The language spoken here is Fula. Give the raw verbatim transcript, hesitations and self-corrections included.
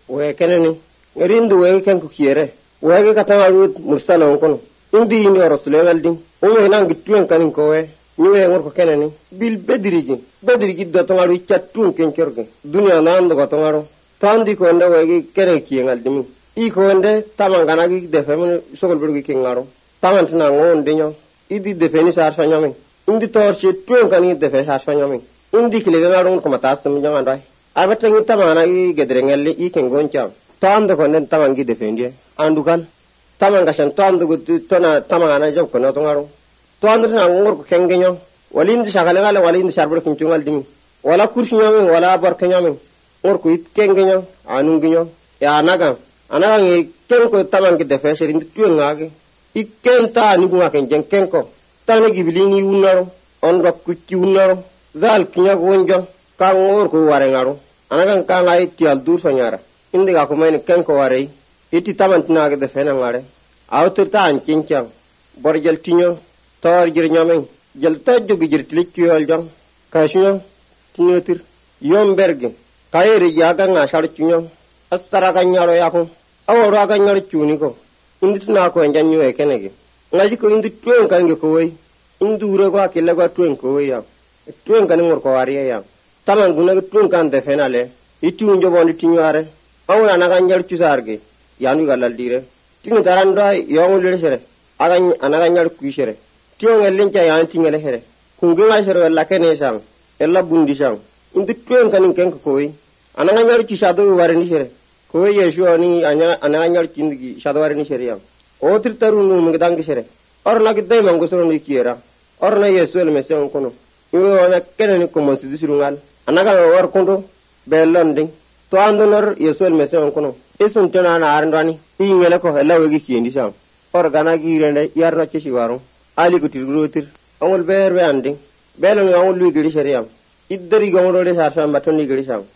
we keneni rindu we ken ku kiere we ga tangalut mursala onkono indi ni rasulullah ding o me nan gituen kanin ko we ni we ngor ko keneni bil bediriji bediriji do tangalu chattun ken kerge dunya nan do tangaro tandi ko ndo we kere kiengal dimi i ko ende tamangana gi defem sokol burgi kengaro tamantina ngonde nyo idi defeni sar sanyame indi torche tuen kanin defe sar sanyame indi kile ngaro ko matas tum jangandai abatangi tamana i gedrengelli i kengoncha tando ko nden tamangi defendi andukan tamanga san tando go tona tamana job ko no tongaro tando na ngor ko kengenyo walindi sagale gale walindi sarbur kintungal dimi wala kursi nyame wala bar kenyame ngor ko it kengenyo anunginyo ya naga anaga ngi kenko tamangi defe serindi tuengage i kenta ni ko ken jen kenko tane gibilini unaro on rakku ci unaro zal kinya gonjo ka ngor ko ware ngaro anagan ka ngai tial dur fanyara indi ga ko men ken ko ware iti tamantina ga de fena ngare awtur ta an cincha borjel tinyo tor jir nyamen jel ta jogi jir tlikki yol jam kashiyo tinyotir yomberge kayere yaga nga shar tinyo astara ga nyaro yako aworo ga nyaro chuni ko indi tuna ko enjanyu e kenege ngaji ko indi tuen kan ge ko wi indi ure ko akille ko tuen ko wi ya tuen kan ngor ko ware ya taman guna tun kan de fenale itu unjo bondi tinyare awna naga nyar cusarge yanu galal dire tinga daranda yongu le sere aga anaga nyar kuisere tiyo ngelen cha yan tingale here kungi nga sere la kene sang ella bundi sang indi tuen kan ken ko wi anaga nyar cusado ware ni sere ko yesu ani anya anaga nyar cindigi shado ware ni sere ya o tirtaru nu mugdang sere orna gidde mangosoro ni kiera orna yesu el mesion kono yo na kene ko mo sidisurungal anaga war kondo belonding to andonor yesul mesen kono isun tana na arndani ingele ko hela wegi kindi sam or gana gi rende yarna ci waro ali ko tirgrotir amul berbe anding belon amul lu gili seriam iddari gomro de sa sam batoni gili sam